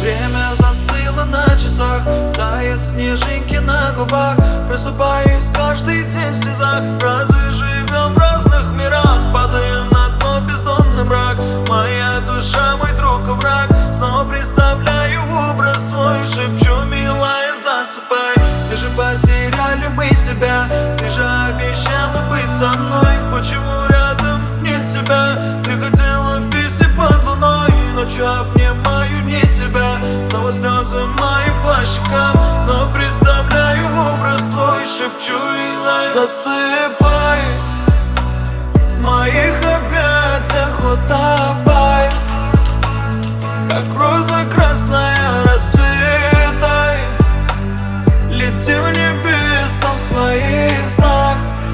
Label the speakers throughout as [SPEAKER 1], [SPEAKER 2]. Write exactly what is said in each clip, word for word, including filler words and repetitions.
[SPEAKER 1] Время застыло на часах, тают снежинки на губах. Просыпаюсь каждый день в слезах. Разве живем в разных мирах? Падаем на дно, бездонный мрак. Моя душа, мой друг и враг. Снова представляю образ твой, шепчу, милая, засыпай. Где же потеряли мы себя? Ты же обещала быть со мной. Почему рядом нет тебя? Ты хотела песни под луной. Ночью обнимаю не тебя. Снова слезы мои по щекам. Снова представляю образ твой, шепчу, милая, засыпай. В моих объятиях утопай, как роза красная, расцветай. Лети в небеса в своих снах.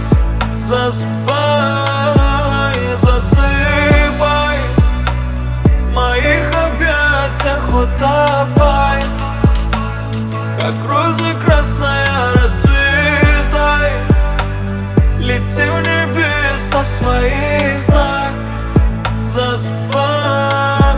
[SPEAKER 1] Засыпай, засыпай. В моих объятиях утопай, как роза красная, расцветай. Лети в небеса в своих снах. Засыпай.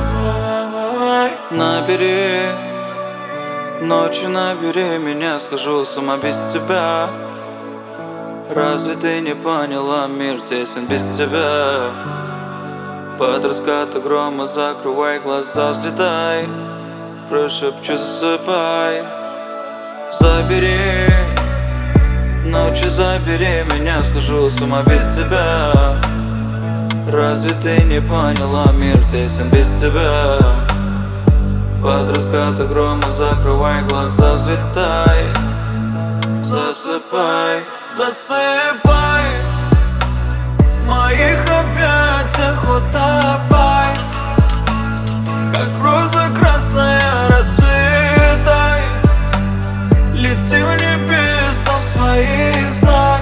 [SPEAKER 1] Набери, ночью набери меня, схожу с ума без тебя. Разве ты не поняла, мир тесен без тебя? Под раскаты грома закрывай глаза, взлетай. Прошепчу, засыпай. Забери, ночью забери меня, схожу с ума без тебя. Разве ты не поняла, мир тесен без тебя? Под раскаты грома закрывай глаза, взлетай. Засыпай, засыпай. В моих объятиях утопай, как роза красная, расцветай. Лети в небеса в своих снах.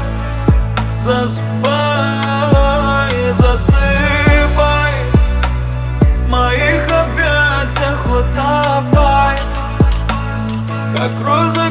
[SPEAKER 1] Засыпай, засыпай. В моих объятиях утопай, как роза